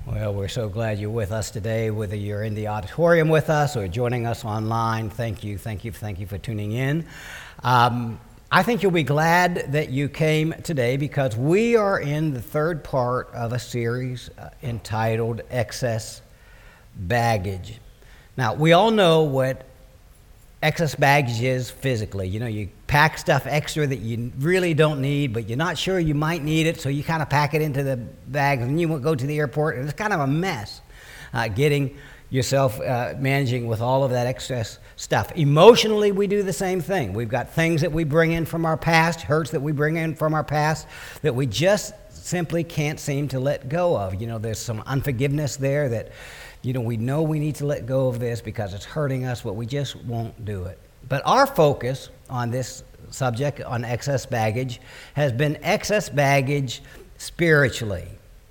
Well, we're so glad you're with us today, whether you're in the auditorium with us or joining us online. Thank you for tuning in. I think you'll be glad that you came today because we are in the third part of a series entitled Excess Baggage. Now, we all know what excess baggage is physically. You know, you pack stuff extra that you really don't need, but you're not sure you might need it, so you kind of pack it into the bags, and you go to the airport, and it's kind of a mess getting yourself managing with all of that excess stuff. Emotionally, we do the same thing. We've got things that we bring in from our past, hurts that we bring in from our past that we just simply can't seem to let go of. You know, there's some unforgiveness there that, you know we need to let go of this because it's hurting us, but we just won't do it. But our focus on this subject, on excess baggage, has been excess baggage spiritually.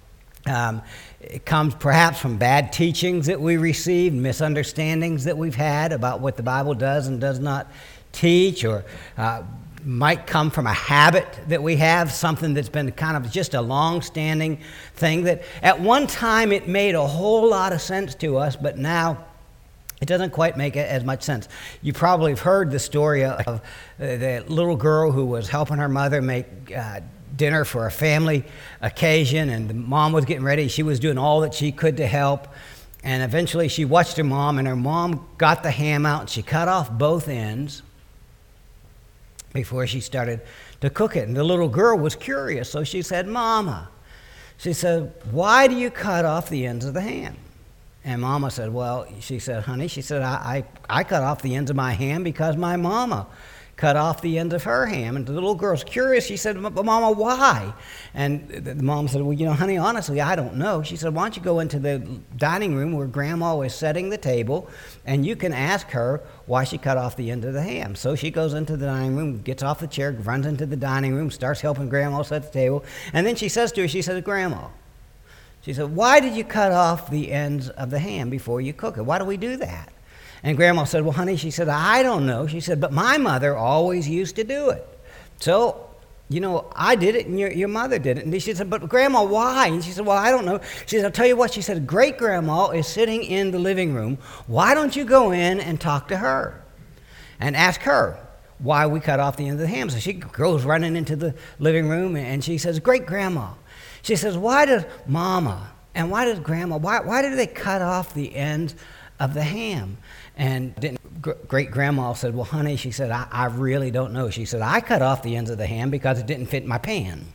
It comes perhaps from bad teachings that we received, misunderstandings that we've had about what the Bible does and does not teach, or might come from a habit that we have, something that's been kind of just a long-standing thing that at one time it made a whole lot of sense to us, but now it doesn't quite make as much sense. You probably have heard the story of the little girl who was helping her mother make dinner for a family occasion, and the mom was getting ready. She was doing all that she could to help, and eventually she watched her mom, and her mom got the ham out, and she cut off both ends before she started to cook it. And the little girl was curious, so she said, "Mama," she said, "why do you cut off the ends of the ham?" And Mama said, "Well," she said, "honey," she said, I cut off the ends of my ham because my mama cut off the ends of her ham." And the little girl's curious. She said, "But Mama, why?" And the mom said, "Well, honey, honestly, I don't know." She said, "Why don't you go into the dining room where Grandma is setting the table, and you can ask her why she cut off the end of the ham." So she goes into the dining room, gets off the chair, runs into the dining room, starts helping Grandma set the table. And then she says to her, she says, "Grandma," she said, "why did you cut off the ends of the ham before you cook it? Why do we do that?" And Grandma said, "Well, honey," she said, "I don't know." She said, "But my mother always used to do it. So, I did it and your mother did it." And she said, "But Grandma, why?" And she said, "Well, I don't know." She said, "I'll tell you what," she said, "great grandma is sitting in the living room. Why don't you go in and talk to her and ask her why we cut off the end of the ham?" So she goes running into the living room, and she says, "Great grandma," she says, "why does Mama and why does Grandma, why do they cut off the ends of the ham?" And great grandma said, "Well, honey," she said, I really don't know." She said, "I cut off the ends of the ham because it didn't fit in my pan."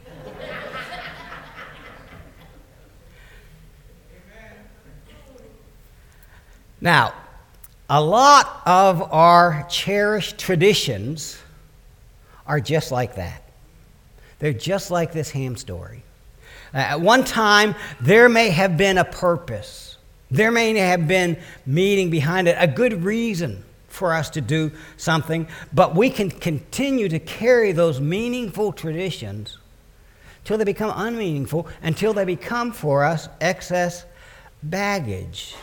Now, a lot of our cherished traditions are just like that. They're just like this ham story. At one time, there may have been a purpose. There may have been meaning behind it, a good reason for us to do something, but we can continue to carry those meaningful traditions till they become unmeaningful, until they become for us excess baggage,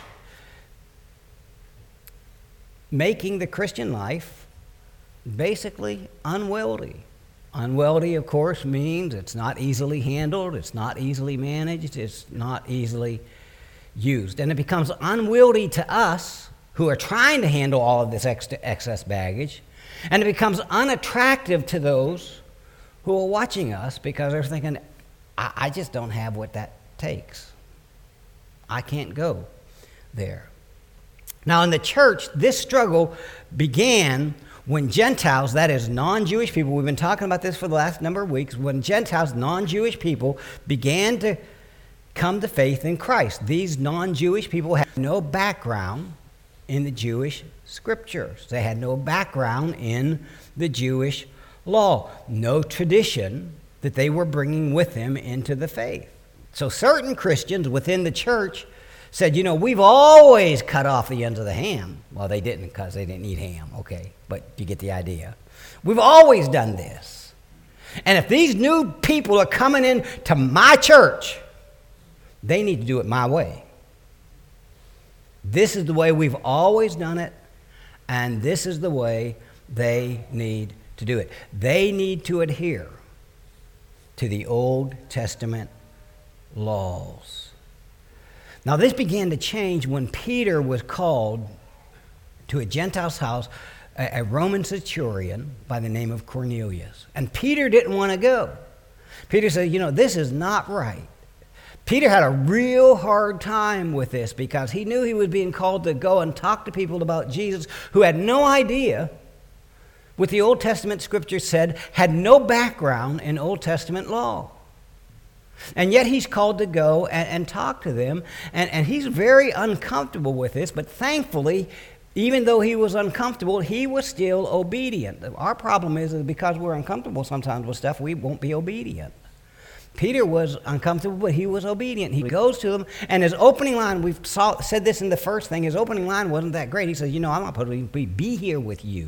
making the Christian life basically unwieldy. Unwieldy, of course, means it's not easily handled, it's not easily managed, it's not easily used. And it becomes unwieldy to us who are trying to handle all of this excess baggage, and it becomes unattractive to those who are watching us because they're thinking, I just don't have what that takes. I can't go there. Now, in the church, this struggle began when Gentiles, that is non-Jewish people, we've been talking about this for the last number of weeks, when Gentiles, non-Jewish people, began to come to faith in Christ. These non-Jewish people had no background in the Jewish scriptures. They had no background in the Jewish law, no tradition that they were bringing with them into the faith. So certain Christians within the church said, we've always cut off the ends of the ham. Well, they didn't because they didn't eat ham, okay, but you get the idea. We've always done this. And if these new people are coming in to my church, they need to do it my way. This is the way we've always done it, and this is the way they need to do it. They need to adhere to the Old Testament laws. Now, this began to change when Peter was called to a Gentile's house, a Roman centurion by the name of Cornelius. And Peter didn't want to go. Peter said, this is not right. Peter had a real hard time with this because he knew he was being called to go and talk to people about Jesus who had no idea what the Old Testament scripture said, had no background in Old Testament law. And yet he's called to go and talk to them, and he's very uncomfortable with this, but thankfully, even though he was uncomfortable, he was still obedient. Our problem is that because we're uncomfortable sometimes with stuff, we won't be obedient. Peter was uncomfortable, but he was obedient. He goes to them, and his opening line, said this in the first thing, his opening line wasn't that great. He says, I'm not supposed to be here with you.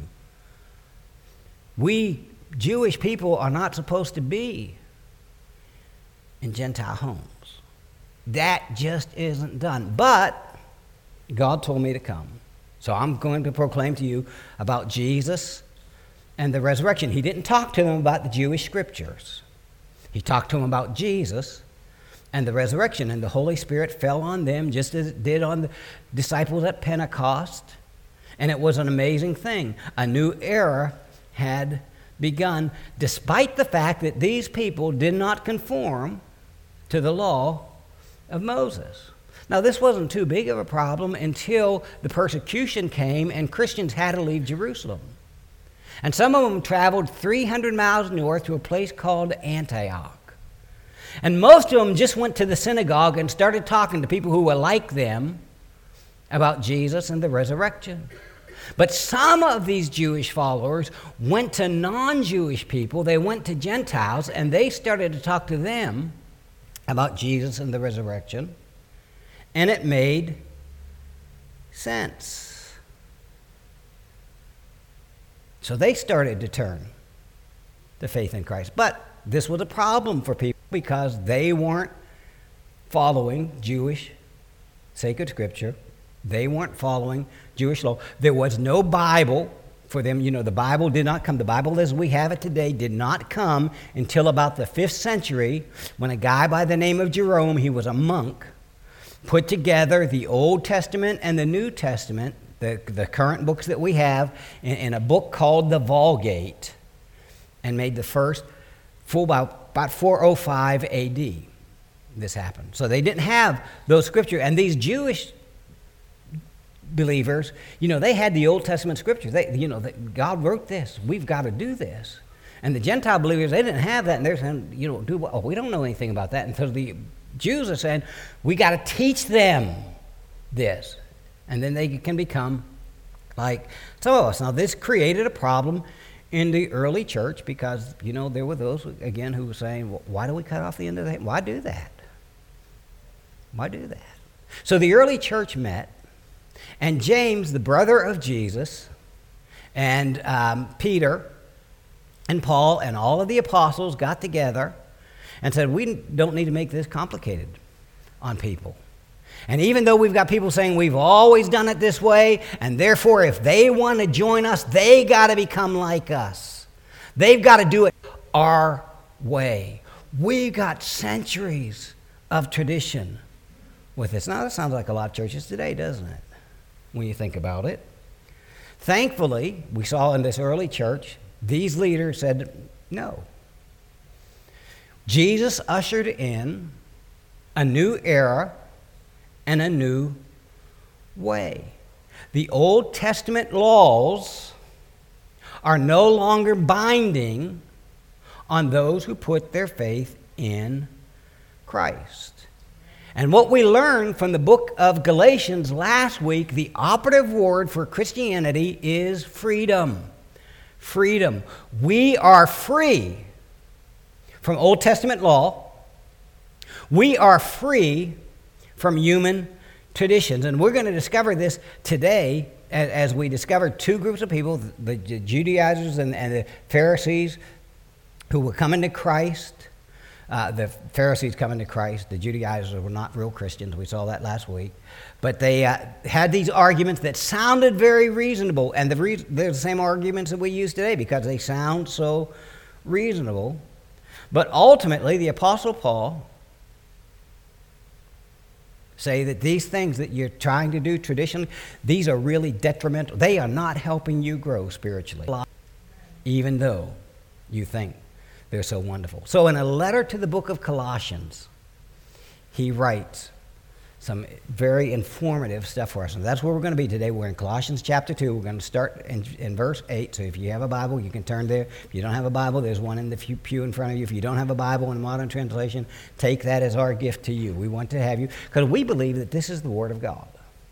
We Jewish people are not supposed to be in Gentile homes. That just isn't done. But God told me to come. So I'm going to proclaim to you about Jesus and the resurrection. He didn't talk to them about the Jewish scriptures. He talked to them about Jesus and the resurrection, and the Holy Spirit fell on them just as it did on the disciples at Pentecost, and it was an amazing thing. A new era had begun, despite the fact that these people did not conform to the law of Moses. Now, this wasn't too big of a problem until the persecution came and Christians had to leave Jerusalem. And some of them traveled 300 miles north to a place called Antioch. And most of them just went to the synagogue and started talking to people who were like them about Jesus and the resurrection. But some of these Jewish followers went to non-Jewish people, they went to Gentiles, and they started to talk to them about Jesus and the resurrection. And it made sense. So they started to turn to faith in Christ. But this was a problem for people because they weren't following Jewish sacred scripture. They weren't following Jewish law. There was no Bible for them. The Bible did not come. The Bible as we have it today did not come until about the 5th century when a guy by the name of Jerome, he was a monk, put together the Old Testament and the New Testament, the current books that we have, in a book called the Vulgate, and made the first full about 405 AD. This happened. So they didn't have those scriptures. And these Jewish believers, they had the Old Testament scriptures. God wrote this. We've got to do this. And the Gentile believers, they didn't have that, and they're saying, we don't know anything about that. And so the Jews are saying, we got to teach them this. And then they can become like some of us. Now, this created a problem in the early church because, there were those, again, who were saying, well, why do we cut off the end of the hand? Why do that? Why do that? So the early church met, and James, the brother of Jesus, and Peter and Paul and all of the apostles got together and said, we don't need to make this complicated on people. And even though we've got people saying we've always done it this way, and therefore if they want to join us, they got to become like us. They've got to do it our way. We've got centuries of tradition with this. Now, that sounds like a lot of churches today, doesn't it? When you think about it. Thankfully, we saw in this early church, these leaders said no. Jesus ushered in a new era and a new way. The Old Testament laws are no longer binding on those who put their faith in Christ. And what we learned from the book of Galatians last week, the operative word for Christianity is freedom. Freedom. We are free from Old Testament law. We are free from human traditions. And we're going to discover this today as we discover two groups of people, the Judaizers and the Pharisees who were coming to Christ. The Pharisees coming to Christ. The Judaizers were not real Christians. We saw that last week. But they had these arguments that sounded very reasonable. And they're the same arguments that we use today because they sound so reasonable. But ultimately, the Apostle Paul say that these things that you're trying to do traditionally, these are really detrimental. They are not helping you grow spiritually, even though you think they're so wonderful. So in a letter to the book of Colossians, he writes some very informative stuff for us. And that's where we're going to be today. We're in Colossians chapter 2. We're going to start in verse 8. So if you have a Bible, you can turn there. If you don't have a Bible, there's one in the pew in front of you. If you don't have a Bible in modern translation, take that as our gift to you. We want to have you, because we believe that this is the Word of God.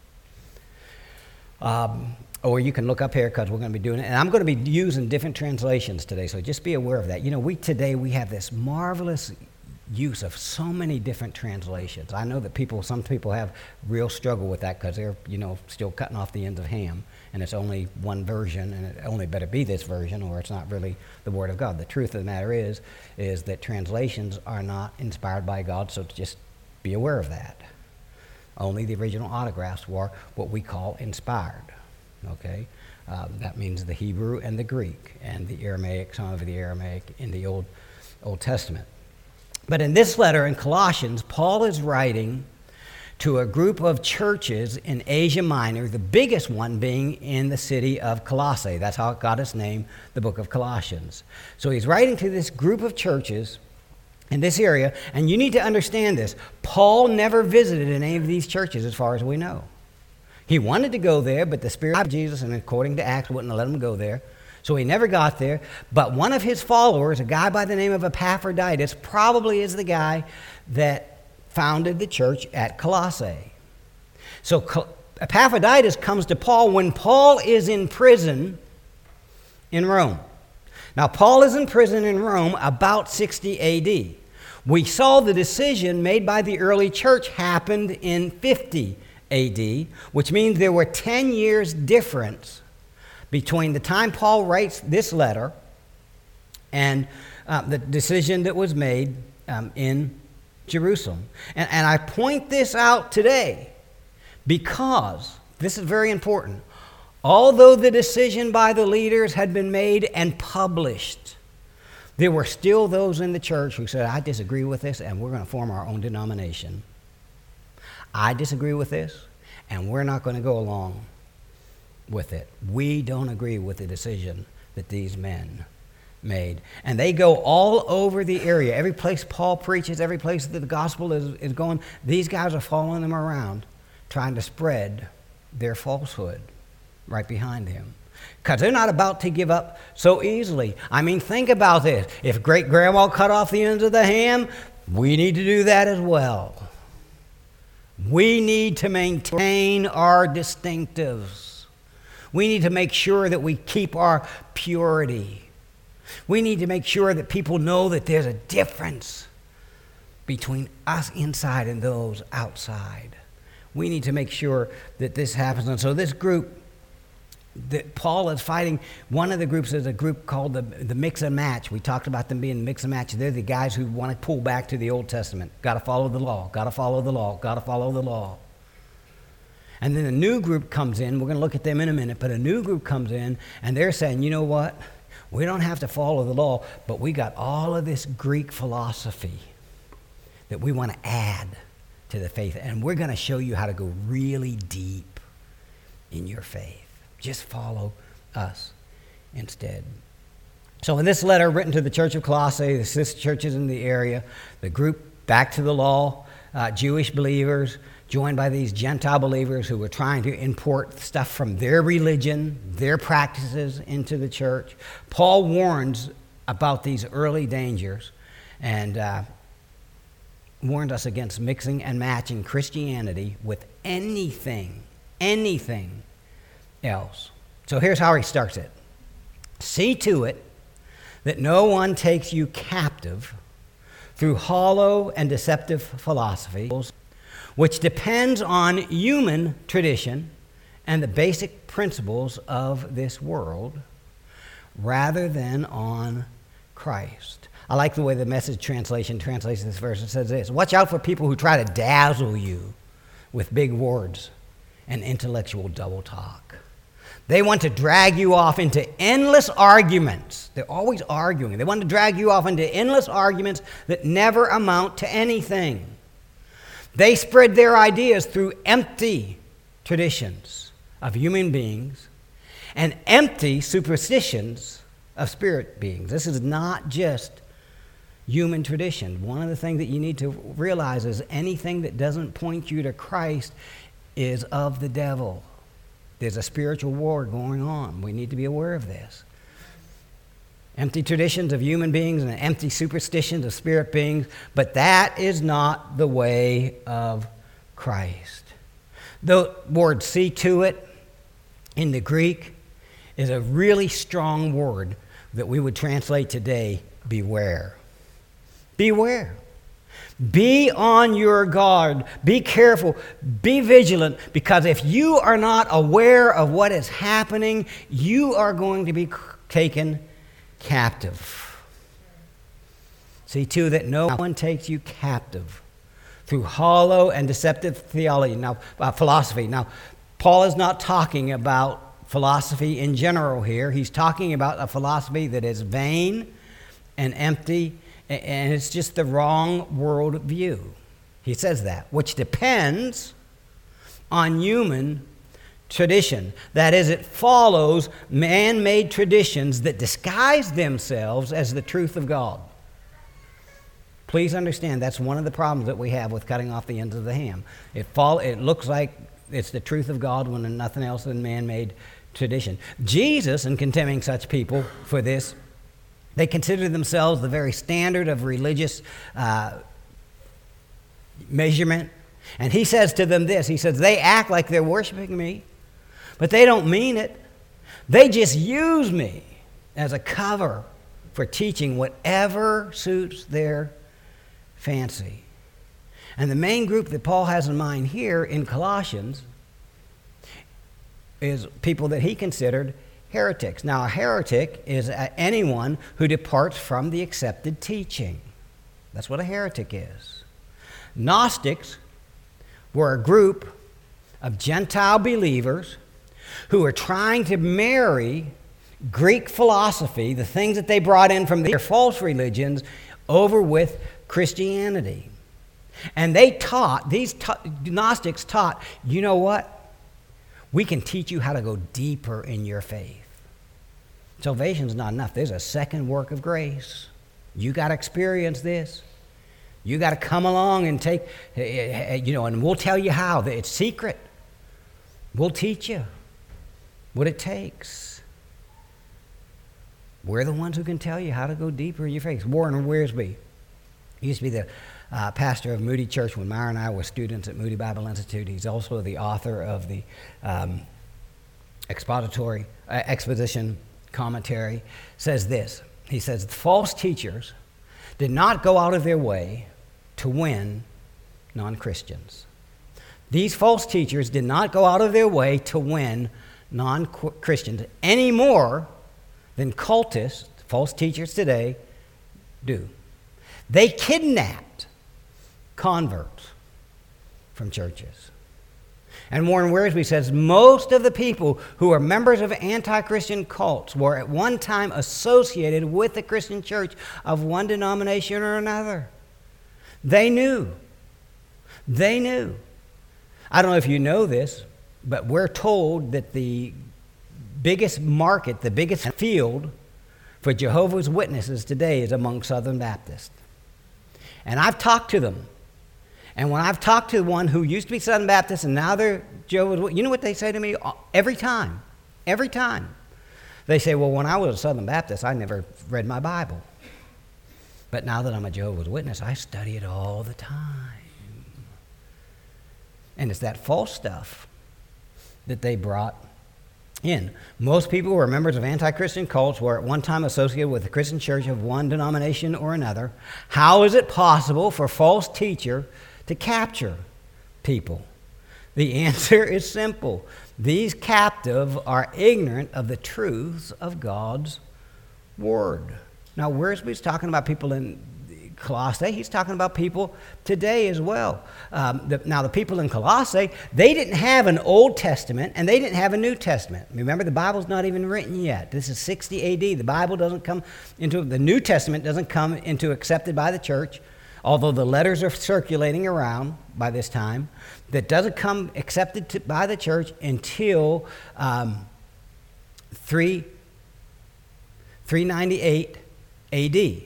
Or you can look up here, because we're going to be doing it. And I'm going to be using different translations today, so just be aware of that. You know, today we have this marvelous use of so many different translations. I know that some people have real struggle with that, because they're, still cutting off the ends of ham, and it's only one version, and it only better be this version, or it's not really the Word of God. The truth of the matter is that translations are not inspired by God, so just be aware of that. Only the original autographs were what we call inspired. Okay, that means the Hebrew and the Greek and the Aramaic, some of the Aramaic in the Old Testament. But in this letter in Colossians, Paul is writing to a group of churches in Asia Minor, the biggest one being in the city of Colossae. That's how it got its name, the book of Colossians. So he's writing to this group of churches in this area, and you need to understand this. Paul never visited any of these churches as far as we know. He wanted to go there, but the Spirit of Jesus, and according to Acts, wouldn't let him go there. So he never got there. But one of his followers, a guy by the name of Epaphroditus, probably is the guy that founded the church at Colossae. So Epaphroditus comes to Paul when Paul is in prison in Rome. Now, Paul is in prison in Rome about 60 A.D. We saw the decision made by the early church happened in 50 A.D., which means there were 10 years difference between the time Paul writes this letter and the decision that was made in Jerusalem. And I point this out today because this is very important. Although the decision by the leaders had been made and published, there were still those in the church who said, I disagree with this, and we're going to form our own denomination. I disagree with this, and we're not going to go along with it. We don't agree with the decision that these men made. And they go all over the area. Every place Paul preaches, every place that the gospel is going, these guys are following them around, trying to spread their falsehood right behind him. Because they're not about to give up so easily. I mean, think about this. If great-grandma cut off the ends of the ham, we need to do that as well. We need to maintain our distinctives. We need to make sure that we keep our purity. We need to make sure that people know that there's a difference between us inside and those outside. We need to make sure that this happens. And so this group that Paul is fighting, one of the groups is a group called the Mix and Match. We talked about them being Mix and Match. They're the guys who want to pull back to the Old Testament. Got to follow the law, got to follow the law, got to follow the law. And then a new group comes in. We're going to look at them in a minute. But a new group comes in, and they're saying, you know what? We don't have to follow the law, but we got all of this Greek philosophy that we want to add to the faith. And we're going to show you how to go really deep in your faith. Just follow us instead. So in this letter written to the church of Colossae, the sister churches in the area, the group back to the law, Jewish believers, joined by these Gentile believers who were trying to import stuff from their religion, their practices into the church. Paul warns about these early dangers and warned us against mixing and matching Christianity with anything else. So here's how he starts it. See to it that no one takes you captive through hollow and deceptive philosophy, which depends on human tradition and the basic principles of this world, rather than on Christ. I like the way the Message translation translates this verse. It says this: watch out for people who try to dazzle you with big words and intellectual double talk. They want to drag you off into endless arguments. They're always arguing. They want to drag you off into endless arguments that never amount to anything. They spread their ideas through empty traditions of human beings and empty superstitions of spirit beings. This is not just human tradition. One of the things that you need to realize is anything that doesn't point you to Christ is of the devil. There's a spiritual war going on. We need to be aware of this. Empty traditions of human beings and empty superstitions of spirit beings, but that is not the way of Christ. The word "see to it" in the Greek is a really strong word that we would translate today, beware. Beware. Be on your guard. Be careful. Be vigilant, because if you are not aware of what is happening, you are going to be taken captive. See to that no one takes you captive through hollow and deceptive theology. Now, philosophy. Now, Paul is not talking about philosophy in general here. He's talking about a philosophy that is vain and empty, and it's just the wrong world view. He says that, which depends on human tradition. That is, it follows man-made traditions that disguise themselves as the truth of God. Please understand, that's one of the problems that we have with cutting off the ends of the ham. It looks like it's the truth of God when there's nothing else than man-made tradition. Jesus, in condemning such people for this, they consider themselves the very standard of religious measurement. And he says to them this, he says, they act like they're worshiping me, but they don't mean it. They just use me as a cover for teaching whatever suits their fancy. And the main group that Paul has in mind here in Colossians is people that he considered heretics. Now, a heretic is anyone who departs from the accepted teaching. That's what a heretic is. Gnostics were a group of Gentile believers who were trying to marry Greek philosophy, the things that they brought in from their false religions, over with Christianity. And they taught, Gnostics taught, you know what? We can teach you how to go deeper in your faith. Salvation's not enough. There's a second work of grace. You got to experience this. You got to come along and take, and we'll tell you how. It's secret. We'll teach you what it takes. We're the ones who can tell you how to go deeper in your faith. Warren Wiersbe used to be the pastor of Moody Church when Myra and I were students at Moody Bible Institute. He's also the author of the exposition commentary. Says this. He says, false teachers did not go out of their way to win non-Christians. These false teachers did not go out of their way to win non-Christians any more than cultists, false teachers today, do. They kidnapped converts from churches. And Warren Wiersbe says most of the people who are members of anti-Christian cults were at one time associated with the Christian church of one denomination or another. They knew. They knew. I don't know if you know this, but we're told that the biggest market, the biggest field for Jehovah's Witnesses today is among Southern Baptists. And I've talked to them. And when I've talked to one who used to be Southern Baptist and now they're Jehovah's Witnesses, you know what they say to me every time? Every time. They say, well, when I was a Southern Baptist, I never read my Bible. But now that I'm a Jehovah's Witness, I study it all the time. And it's that false stuff that they brought in. Most people who are members of anti-Christian cults were at one time associated with the Christian church of one denomination or another. How is it possible for a false teacher to capture people? The answer is simple. These captive are ignorant of the truths of God's Word. Now, Wiersbe's talking about people in Colossae. He's talking about people today as well. Now, the people in Colossae, they didn't have an Old Testament and they didn't have a New Testament. Remember, the Bible's not even written yet. This is 60 AD. The Bible doesn't come into, the New Testament doesn't come into accepted by the church although the letters are circulating around by this time, that doesn't come accepted by the church until 398 AD.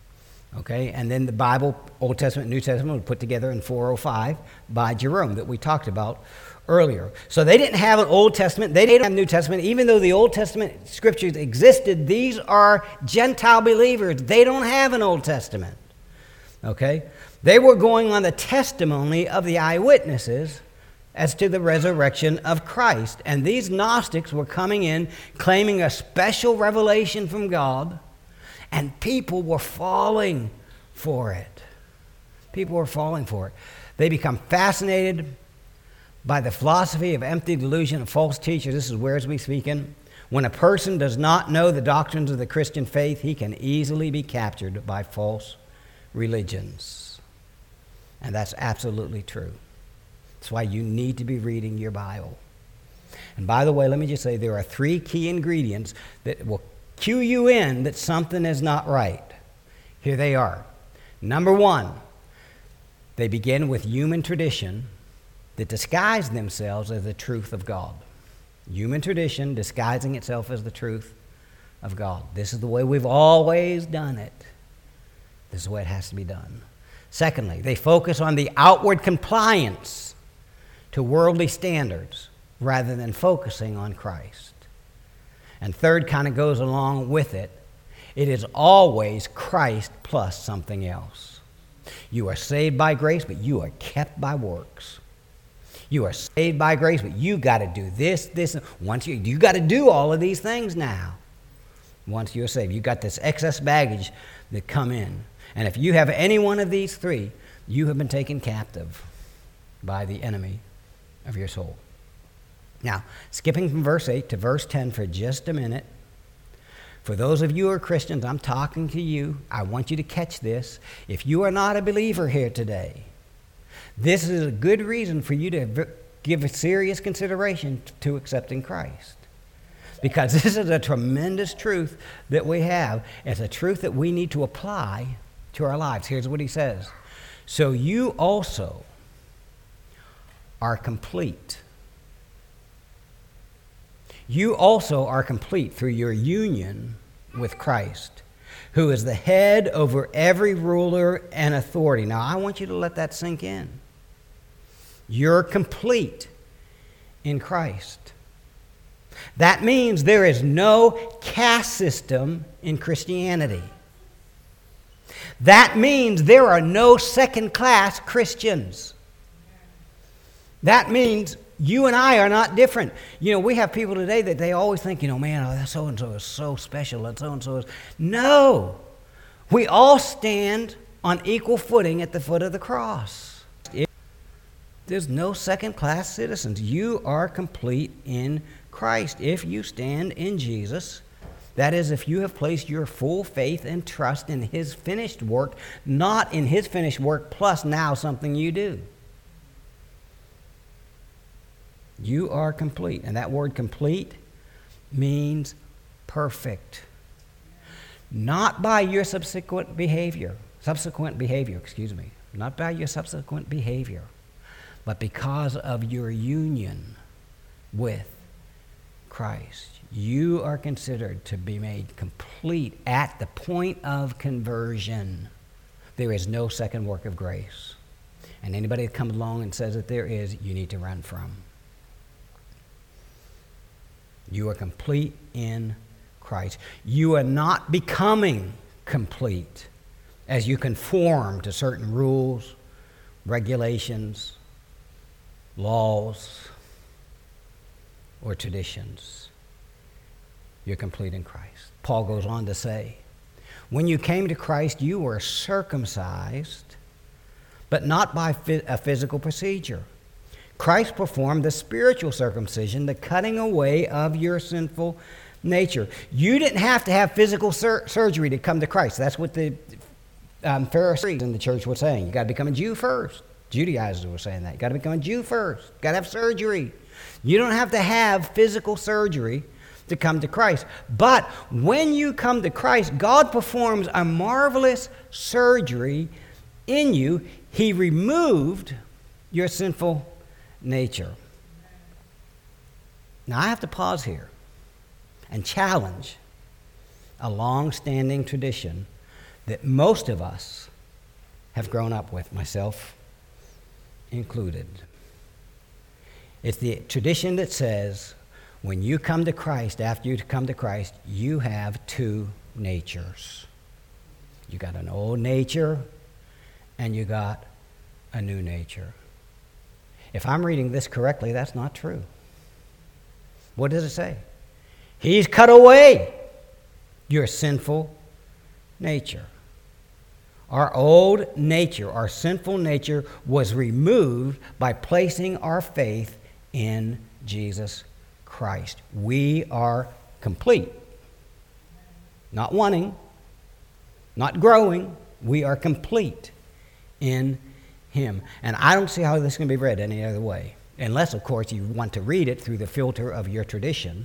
Okay, and then the Bible, Old Testament, New Testament, was put together in 405 by Jerome that we talked about earlier. So they didn't have an Old Testament, they didn't have New Testament. Even though the Old Testament scriptures existed, these are Gentile believers. They don't have an Old Testament. Okay? They were going on the testimony of the eyewitnesses as to the resurrection of Christ. And these Gnostics were coming in claiming a special revelation from God, and people were falling for it. People were falling for it. They become fascinated by the philosophy of empty delusion of false teachers. This is Wiersbe speaking. When a person does not know the doctrines of the Christian faith, he can easily be captured by false religions. And that's absolutely true. That's why you need to be reading your Bible. And by the way, let me just say there are 3 key ingredients that will cue you in that something is not right. Here they are. Number 1, they begin with human tradition that disguise themselves as the truth of God. Human tradition disguising itself as the truth of God. This is the way we've always done it. This is the way it has to be done. Secondly, they focus on the outward compliance to worldly standards rather than focusing on Christ. And third kind of goes along with it. It is always Christ plus something else. You are saved by grace, but you are kept by works. You are saved by grace, but you got to do this. Once you got to do all of these things now. Once you're saved, you got this excess baggage that come in. And if you have any one of these 3, you have been taken captive by the enemy of your soul. Now, skipping from verse 8 to verse 10 for just a minute. For those of you who are Christians, I'm talking to you. I want you to catch this. If you are not a believer here today, this is a good reason for you to give a serious consideration to accepting Christ. Because this is a tremendous truth that we have. It's a truth that we need to apply to our lives. Here's what he says. So you also are complete. You also are complete through your union with Christ, who is the head over every ruler and authority. Now, I want you to let that sink in. You're complete in Christ. That means there is no caste system in Christianity. That means there are no second-class Christians. That means you and I are not different. You know, we have people today that they always think, man, that so-and-so is so special, that so-and-so is. No. We all stand on equal footing at the foot of the cross. There's no second-class citizens. You are complete in Christ if you stand in Jesus. That is, if you have placed your full faith and trust in his finished work, not in his finished work plus now something you do. You are complete. And that word complete means perfect. Not by your subsequent behavior. Not by your subsequent behavior, but because of your union with Christ. You are considered to be made complete at the point of conversion. There is no second work of grace. And anybody that comes along and says that there is, you need to run from. You are complete in Christ. You are not becoming complete as you conform to certain rules, regulations, laws, or traditions. You're complete in Christ. Paul goes on to say, when you came to Christ, you were circumcised, but not by a physical procedure. Christ performed the spiritual circumcision, the cutting away of your sinful nature. You didn't have to have physical surgery to come to Christ. That's what the Pharisees in the church were saying. You got to become a Jew first. Judaizers were saying that. You got to become a Jew first. You got to have surgery. You don't have to have physical surgery to come to Christ. But when you come to Christ, God performs a marvelous surgery in you, he removed your sinful nature. Now, I have to pause here and challenge a long-standing tradition that most of us have grown up with, myself included. It's the tradition that says when you come to Christ, after you come to Christ, you have two natures. You got an old nature and you got a new nature. If I'm reading this correctly, that's not true. What does it say? He's cut away your sinful nature. Our old nature, our sinful nature, was removed by placing our faith in Jesus Christ. We are complete. Not wanting, not growing. We are complete in Him. And I don't see how this can be read any other way. Unless, of course, you want to read it through the filter of your tradition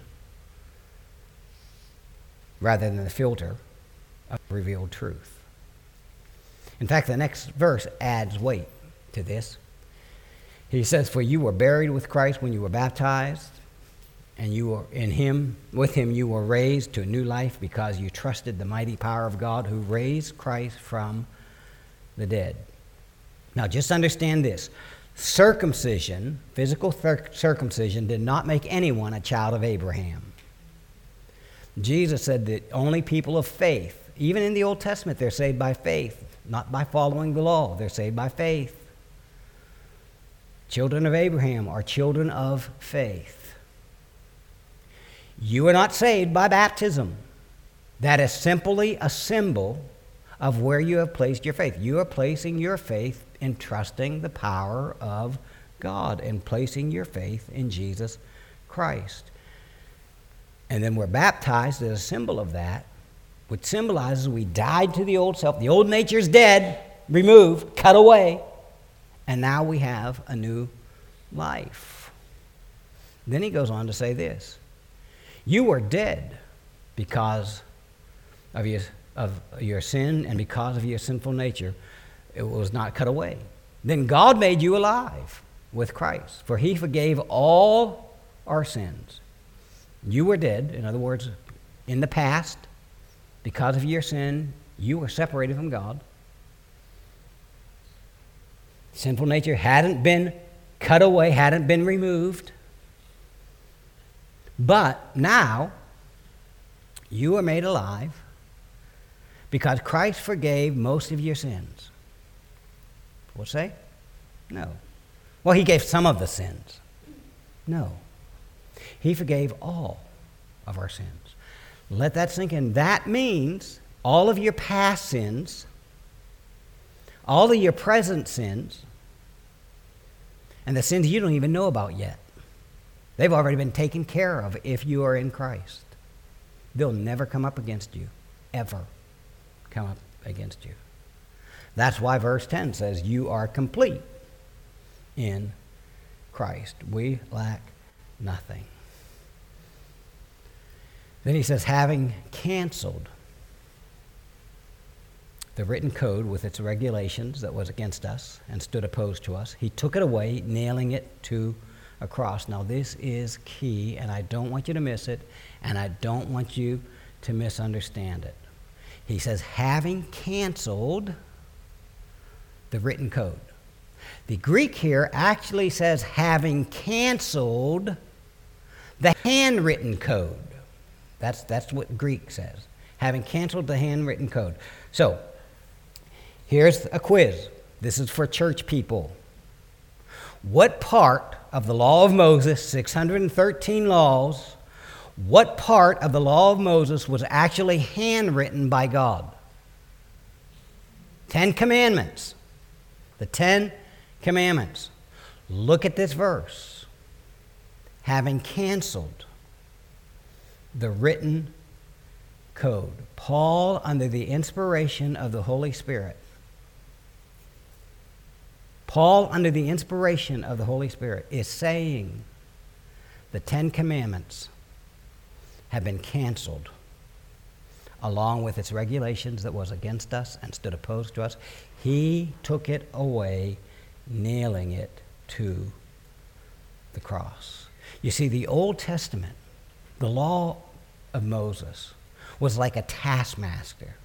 rather than the filter of revealed truth. In fact, the next verse adds weight to this. He says, "For you were buried with Christ when you were baptized, and you were in Him, with Him you were raised to a new life because you trusted the mighty power of God who raised Christ from the dead." Now, just understand this. Circumcision, physical circumcision, did not make anyone a child of Abraham. Jesus said that only people of faith, even in the Old Testament, they're saved by faith, not by following the law. They're saved by faith. Children of Abraham are children of faith. You are not saved by baptism. That is simply a symbol of where you have placed your faith. You are placing your faith in trusting the power of God and placing your faith in Jesus Christ. And then we're baptized as a symbol of that, which symbolizes we died to the old self. The old nature's dead, removed, cut away, and now we have a new life. Then he goes on to say this: you were dead because of your sin and because of your sinful nature. It was not cut away. Then God made you alive with Christ, for He forgave all our sins. You were dead, in other words, in the past, because of your sin, you were separated from God. Sinful nature hadn't been cut away, hadn't been removed. But now, you are made alive because Christ forgave most of your sins. We'll say? No. Well, He gave some of the sins. No. He forgave all of our sins. Let that sink in. That means all of your past sins, all of your present sins, and the sins you don't even know about yet. They've already been taken care of if you are in Christ. They'll never come up against you, ever come up against you. That's why verse 10 says, you are complete in Christ. We lack nothing. Then he says, having canceled the written code with its regulations that was against us and stood opposed to us, he took it away, nailing it to a cross. Now this is key, and I don't want you to miss it, and I don't want you to misunderstand it. He says, having canceled the written code. The Greek here actually says, having canceled the handwritten code. That's what Greek says. Having canceled the handwritten code. So, here's a quiz. This is for church people. What part of the law of Moses, 613 laws, what part of the law of Moses was actually handwritten by God? 10 Commandments. The 10 Commandments. Look at this verse. Having canceled the written code. Paul, under the inspiration of the Holy Spirit, is saying the 10 Commandments have been canceled along with its regulations that was against us and stood opposed to us. He took it away, nailing it to the cross. You see, the Old Testament, the law of Moses, was like a taskmaster,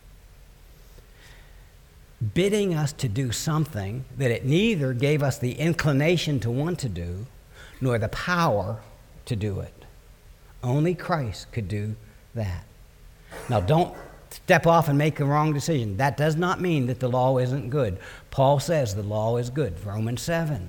bidding us to do something that it neither gave us the inclination to want to do, nor the power to do it. Only Christ could do that. Now, don't step off and make a wrong decision. That does not mean that the law isn't good. Paul says the law is good. Romans 7.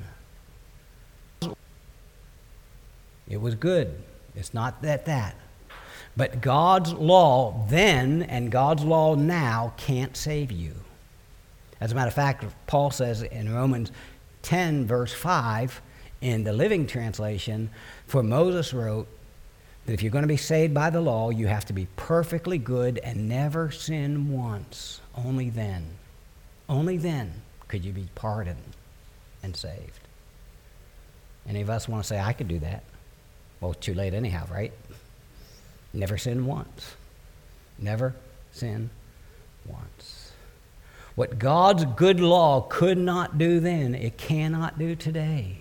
It was good. It's not that. But God's law then and God's law now can't save you. As a matter of fact, Paul says in Romans 10, verse 5, in the Living Translation, for Moses wrote that if you're going to be saved by the law, you have to be perfectly good and never sin once. Only then could you be pardoned and saved. Any of us want to say, I could do that? Well, it's too late anyhow, right? Never sin once. Never sin once. What God's good law could not do then, it cannot do today.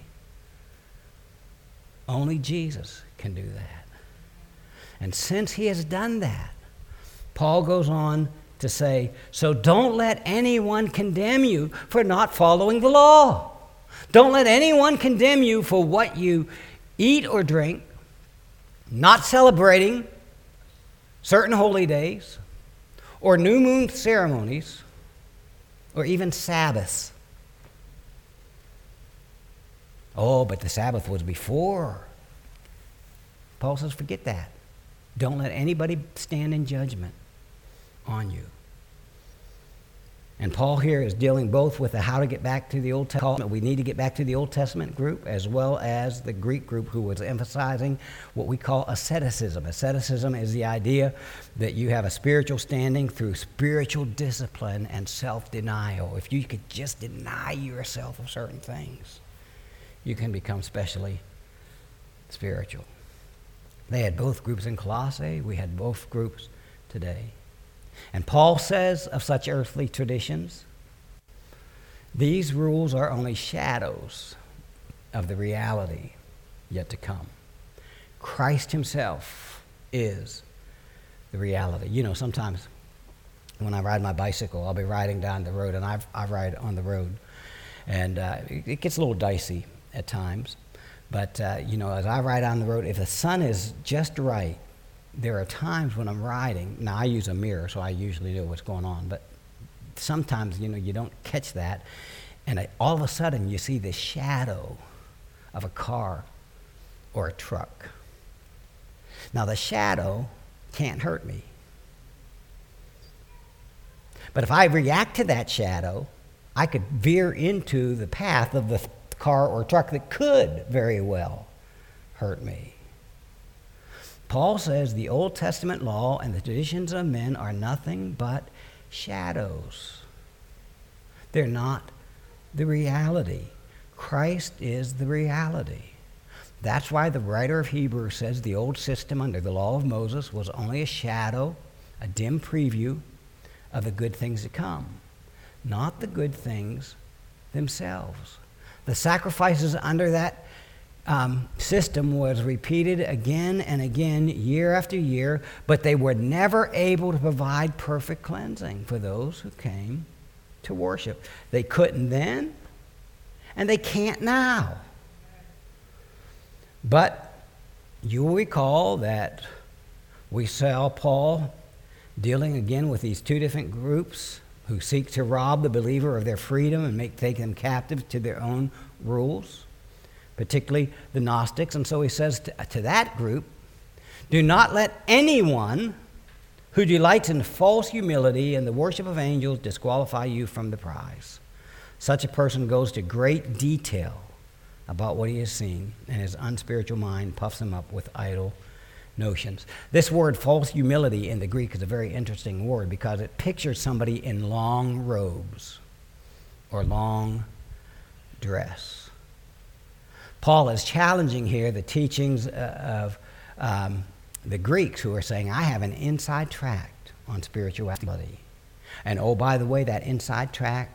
Only Jesus can do that. And since he has done that, Paul goes on to say, so don't let anyone condemn you for not following the law. Don't let anyone condemn you for what you eat or drink, not celebrating certain holy days, or new moon ceremonies, or even Sabbaths. Oh, but the Sabbath was before. Paul says, forget that. Don't let anybody stand in judgment on you. And Paul here is dealing both with the how to get back to the Old Testament. We need to get back to the Old Testament group as well as the Greek group who was emphasizing what we call asceticism. Asceticism is the idea that you have a spiritual standing through spiritual discipline and self-denial. If you could just deny yourself of certain things, you can become specially spiritual. They had both groups in Colossae. We had both groups today. And Paul says of such earthly traditions, these rules are only shadows of the reality yet to come. Christ himself is the reality. You know, sometimes when I ride my bicycle, I'll be riding down the road, and I ride on the road, and it gets a little dicey at times. But, as I ride on the road, if the sun is just right, there are times when I'm riding. Now, I use a mirror, so I usually know what's going on. But sometimes, you don't catch that. And all of a sudden, you see the shadow of a car or a truck. Now, the shadow can't hurt me. But if I react to that shadow, I could veer into the path of the car or truck that could very well hurt me. Paul says the Old Testament law and the traditions of men are nothing but shadows. They're not the reality. Christ is the reality. That's why the writer of Hebrews says the old system under the law of Moses was only a shadow, a dim preview of the good things to come, not the good things themselves. The sacrifices under that system was repeated again and again, year after year, but they were never able to provide perfect cleansing for those who came to worship. They couldn't then, and they can't now. But you will recall that we saw Paul dealing again with these two different groups who seek to rob the believer of their freedom and take them captive to their own rules, particularly the Gnostics. And so he says to that group, do not let anyone who delights in false humility and the worship of angels disqualify you from the prize. Such a person goes to great detail about what he has seen, and his unspiritual mind puffs him up with idle notions. This word false humility in the Greek is a very interesting word because it pictures somebody in long robes or long dress. Paul is challenging here the teachings of the Greeks who are saying, I have an inside track on spirituality. And oh, by the way, that inside track,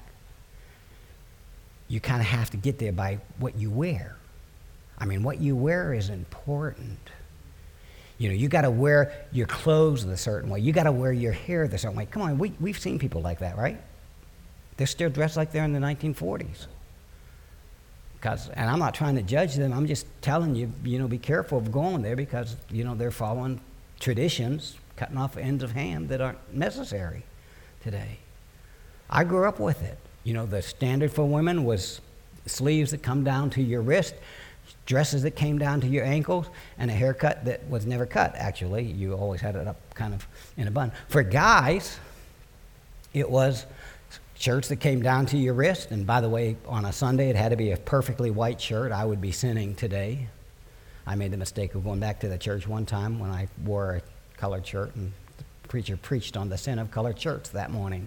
you kind of have to get there by what you wear. I mean, what you wear is important. You know, you got to wear your clothes a certain way. You got to wear your hair the certain way. Come on, we've seen people like that, right? They're still dressed like they're in the 1940s. And I'm not trying to judge them. I'm just telling you, be careful of going there because, they're following traditions, cutting off ends of ham that aren't necessary today. I grew up with it. The standard for women was sleeves that come down to your wrist, dresses that came down to your ankles, and a haircut that was never cut, actually. You always had it up kind of in a bun. For guys, it was shirts that came down to your wrist, and by the way, on a Sunday, it had to be a perfectly white shirt. I would be sinning today. I made the mistake of going back to the church one time when I wore a colored shirt, and the preacher preached on the sin of colored shirts that morning.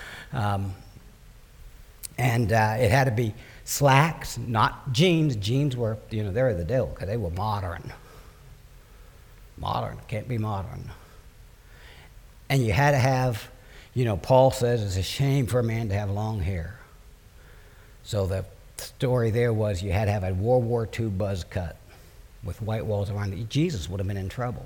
And it had to be slacks, not jeans. Jeans were, they were the devil because they were modern. Modern, can't be modern. And you had to have, Paul says it's a shame for a man to have long hair. So the story there was you had to have a World War II buzz cut with white walls around it. Jesus would have been in trouble.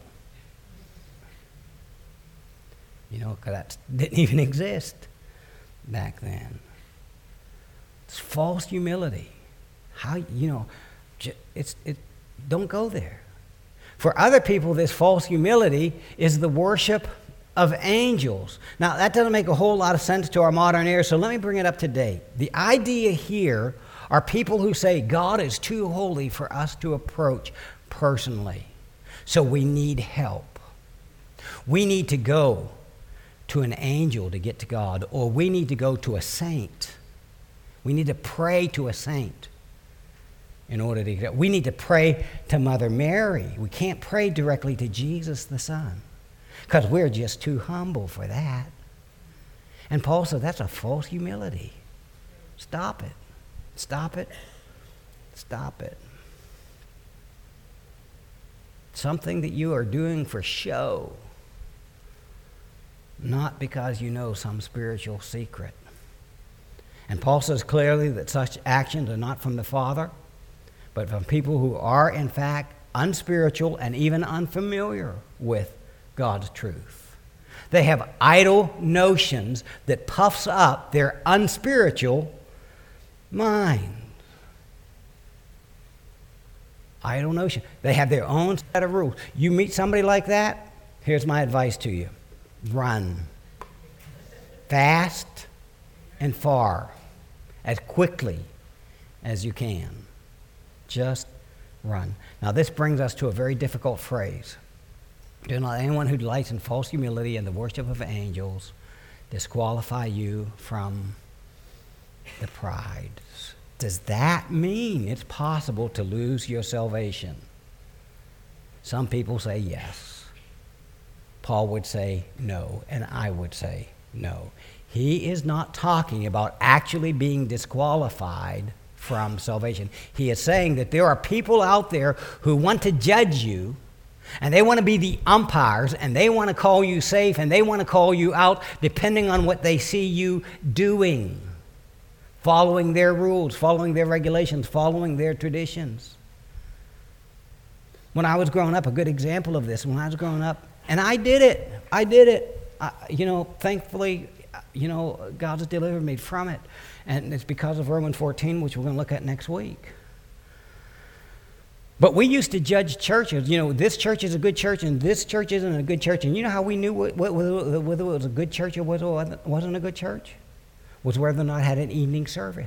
Because that didn't even exist back then. It's false humility. Don't go there. For other people, this false humility is the worship of angels. Now, that doesn't make a whole lot of sense to our modern ears, so let me bring it up to date. The idea here are people who say God is too holy for us to approach personally, so we need help. We need to go to an angel to get to God, or we need to go to a saint. We need to pray to a saint in order to get. We need to pray to Mother Mary. We can't pray directly to Jesus the Son because we're just too humble for that. And Paul said that's a false humility. Stop it. Stop it. Stop it. Something that you are doing for show, not because you know some spiritual secret. And Paul says clearly that such actions are not from the Father, but from people who are, in fact, unspiritual and even unfamiliar with God's truth. They have idle notions that puffs up their unspiritual mind. Idle notion. They have their own set of rules. You meet somebody like that, here's my advice to you. Run. Fast and far, as quickly as you can. Just run. Now this brings us to a very difficult phrase. Do not anyone who delights in false humility and the worship of angels disqualify you from the pride. Does that mean it's possible to lose your salvation? Some people say yes. Paul would say no, and I would say no. He is not talking about actually being disqualified from salvation. He is saying that there are people out there who want to judge you, and they want to be the umpires, and they want to call you safe, and they want to call you out depending on what they see you doing, following their rules, following their regulations, following their traditions. When I was growing up, a good example of this, when I was growing up, and I did it. Thankfully, God's delivered me from it. And it's because of Romans 14, which we're going to look at next week. But we used to judge churches. This church is a good church and this church isn't a good church. And you know how we knew whether it was a good church or whether it wasn't a good church? Was whether or not it had an evening service.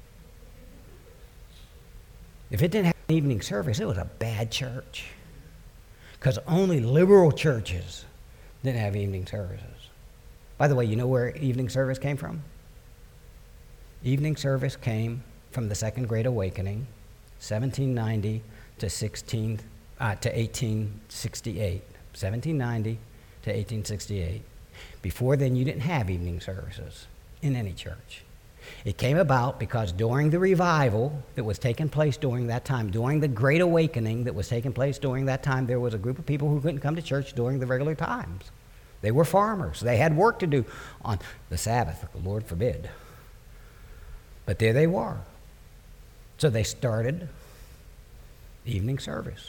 If it didn't have an evening service, it was a bad church. Because only liberal churches didn't have evening services. By the way, you know where evening service came from? Evening service came from the Second Great Awakening, 1790 to 1868. 1790 to 1868. Before then, you didn't have evening services in any church. It came about because during the revival that was taking place during that time, during the Great Awakening that was taking place during that time, there was a group of people who couldn't come to church during the regular times. They were farmers. They had work to do on the Sabbath, the Lord forbid. But there they were. So they started evening service.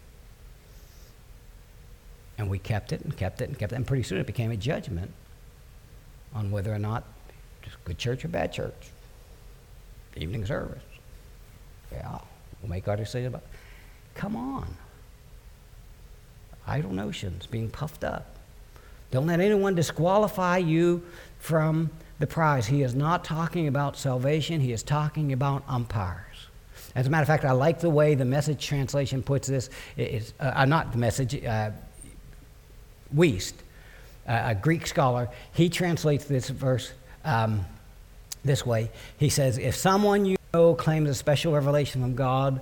And we kept it and kept it and kept it. And pretty soon it became a judgment on whether or not it's good church or bad church. Evening service. Yeah, we'll make our decision about it. Come on. Idle notions, being puffed up. Don't let anyone disqualify you from the prize. He is not talking about salvation. He is talking about umpires. As a matter of fact, I like the way the Message translation puts this. It's not the Message, Wuest, a Greek scholar. He translates this verse this way. He says, if someone you know claims a special revelation from God,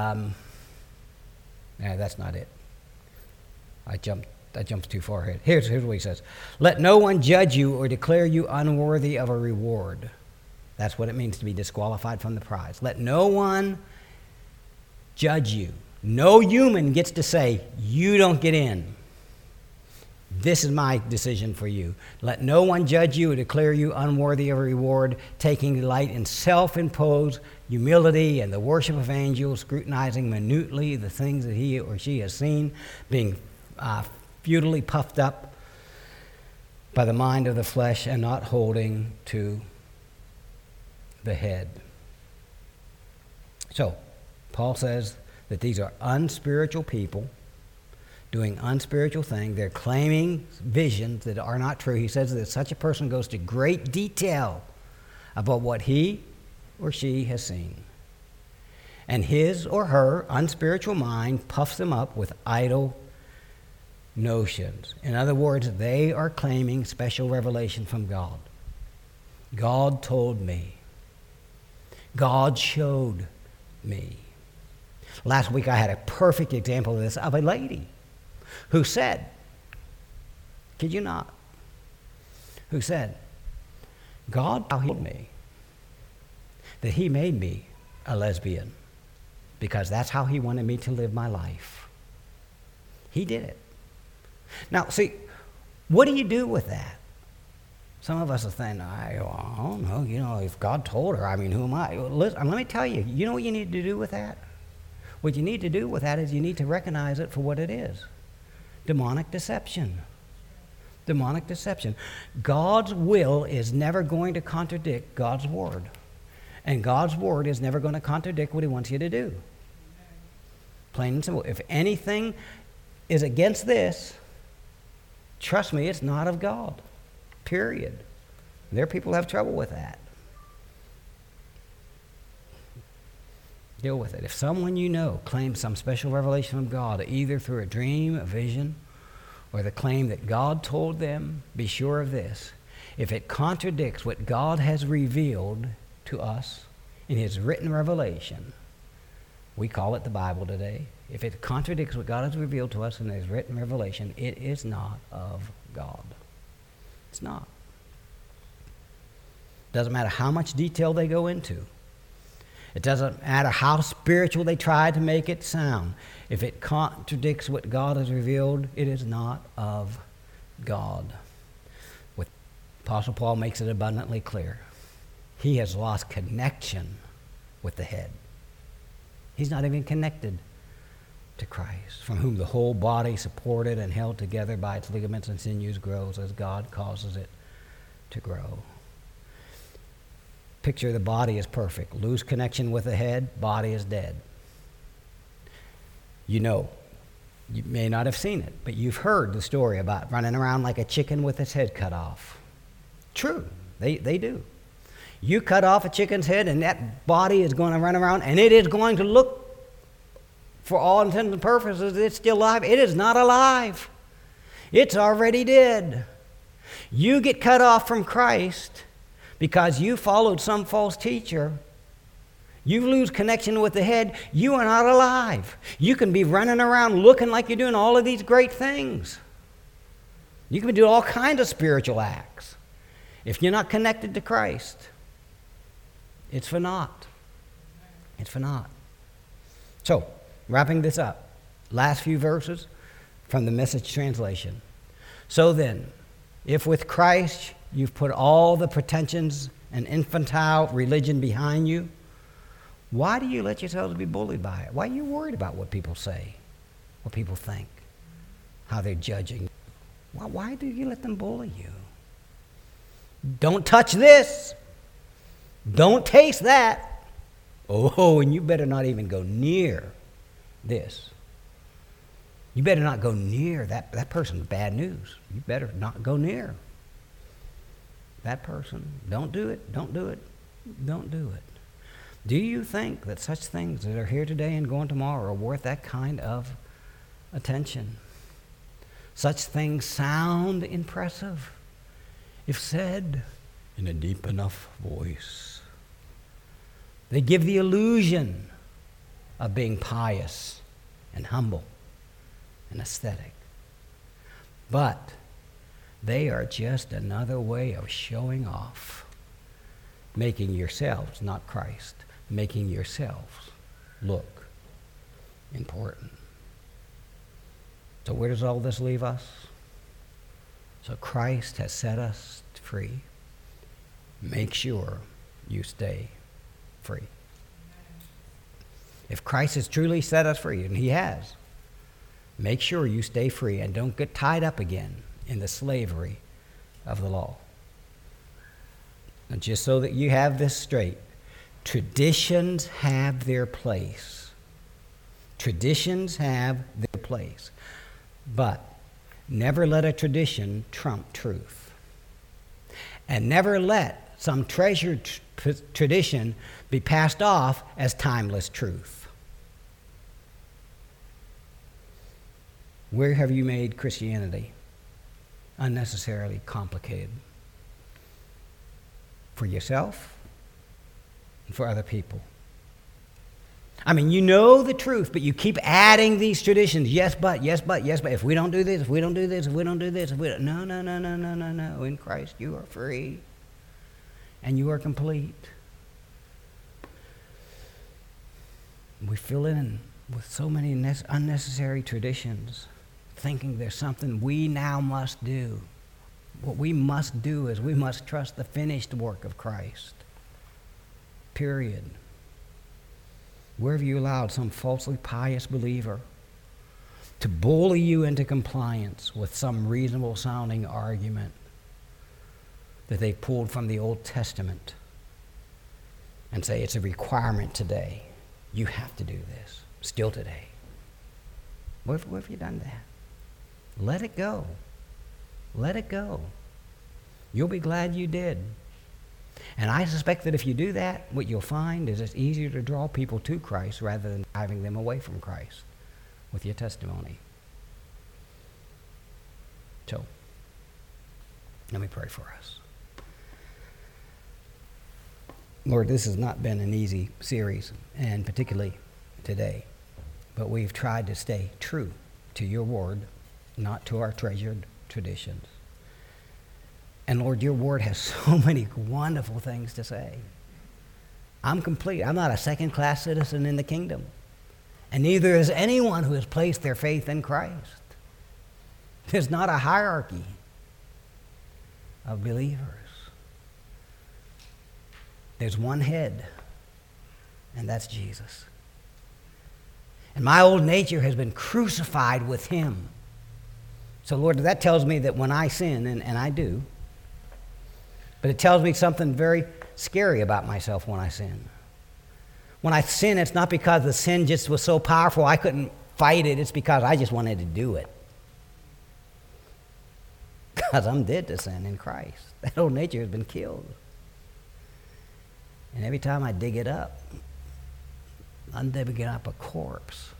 that's not it. I jumped too far ahead. Here's what he says. Let no one judge you or declare you unworthy of a reward. That's what it means to be disqualified from the prize. Let no one judge you. No human gets to say, you don't get in. This is my decision for you. Let no one judge you or declare you unworthy of a reward, taking delight in self-imposed humility and the worship of angels, scrutinizing minutely the things that he or she has seen, being futilely puffed up by the mind of the flesh and not holding to the head. So, Paul says that these are unspiritual people doing unspiritual things. They're claiming visions that are not true. He says that such a person goes to great detail about what he or she has seen. And his or her unspiritual mind puffs them up with idle notions. In other words, they are claiming special revelation from God. God told me. God showed me. Last week I had a perfect example of this, of a lady who said, kid you not, who said, God told me that he made me a lesbian because that's how he wanted me to live my life. He did it. Now, see, what do you do with that? Some of us are saying, I don't know, if God told her, who am I? Listen, let me tell you, you know what you need to do with that? What you need to do with that is you need to recognize it for what it is. Demonic deception. Demonic deception. God's will is never going to contradict God's word. And God's word is never going to contradict what he wants you to do. Plain and simple. If anything is against this, trust me, it's not of God. Period. There are people who have trouble with that. Deal with it. If someone you know claims some special revelation from God, either through a dream, a vision, or the claim that God told them, be sure of this. If it contradicts what God has revealed to us in his written revelation, we call it the Bible today. If it contradicts what God has revealed to us in his written revelation, it is not of God. It's not. Doesn't matter how much detail they go into. It doesn't matter how spiritual they try to make it sound. If it contradicts what God has revealed, it is not of God. Apostle Paul makes it abundantly clear. He has lost connection with the head. He's not even connected to Christ, from whom the whole body, supported and held together by its ligaments and sinews, grows as God causes it to grow. Picture the body is perfect. Lose connection with the head, body is dead. You may not have seen it, but you've heard the story about running around like a chicken with its head cut off. True, they do. You cut off a chicken's head and that body is going to run around and it is going to look, for all intents and purposes, it's still alive. It is not alive. It's already dead. You get cut off from Christ because you followed some false teacher. You lose connection with the head. You are not alive. You can be running around looking like you're doing all of these great things. You can do all kinds of spiritual acts. If you're not connected to Christ, it's for naught. It's for naught. So, wrapping this up, last few verses from the Message translation. So then, if with Christ you've put all the pretensions and infantile religion behind you, why do you let yourselves be bullied by it? Why are you worried about what people say, what people think, how they're judging? Why do you let them bully you? Don't touch this. Don't taste that. Oh, and you better not even go near this. You better not go near that person's bad news. You better not go near that person. Don't do it. Don't do it. Don't do it. Do you think that such things that are here today and going tomorrow are worth that kind of attention? Such things sound impressive if said in a deep enough voice. They give the illusion of being pious and humble and aesthetic. But they are just another way of showing off, making yourselves, not Christ, making yourselves look important. So where does all this leave us? So Christ has set us free. Make sure you stay free. If Christ has truly set us free, and he has, make sure you stay free and don't get tied up again in the slavery of the law. And just so that you have this straight, traditions have their place. Traditions have their place. But never let a tradition trump truth. And never let some treasured tradition be passed off as timeless truth. Where have you made Christianity unnecessarily complicated? For yourself and for other people. I mean, you know the truth, but you keep adding these traditions. Yes, but, yes, but, yes, but. If we don't do this, if we don't do this, if we don't do this, if we don't. No, no, no, no, no, no, no. In Christ you are free and you are complete. We fill in with so many unnecessary traditions, thinking there's something we now must do. What we must do is we must trust the finished work of Christ. Period. Where have you allowed some falsely pious believer to bully you into compliance with some reasonable sounding argument that they pulled from the Old Testament and say it's a requirement today? You have to do this, still today. Where have you done that? Let it go. Let it go. You'll be glad you did. And I suspect that if you do that, what you'll find is it's easier to draw people to Christ rather than driving them away from Christ with your testimony. So, let me pray for us. Lord, this has not been an easy series, and particularly today, but we've tried to stay true to your word, not to our treasured traditions. And Lord, your word has so many wonderful things to say. I'm complete. I'm not a second-class citizen in the kingdom. And neither is anyone who has placed their faith in Christ. There's not a hierarchy of believers. There's one head, and that's Jesus. And my old nature has been crucified with him. So, Lord, that tells me that when I sin, and I do, but it tells me something very scary about myself when I sin. When I sin, it's not because the sin just was so powerful I couldn't fight it. It's because I just wanted to do it. Because I'm dead to sin in Christ. That old nature has been killed. And every time I dig it up, I'm digging up a corpse.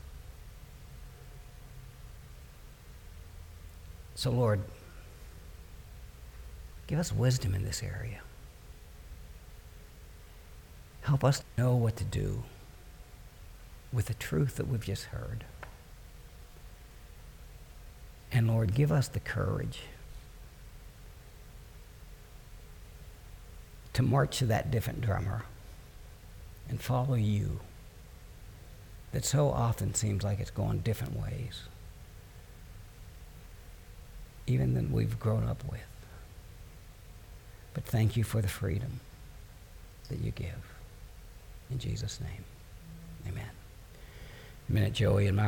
So, Lord, give us wisdom in this area. Help us to know what to do with the truth that we've just heard. And Lord, give us the courage to march to that different drummer and follow you that so often seems like it's going different ways. even than we've grown up with. But thank you for the freedom that you give. In Jesus' name, amen. A minute, Joey, in my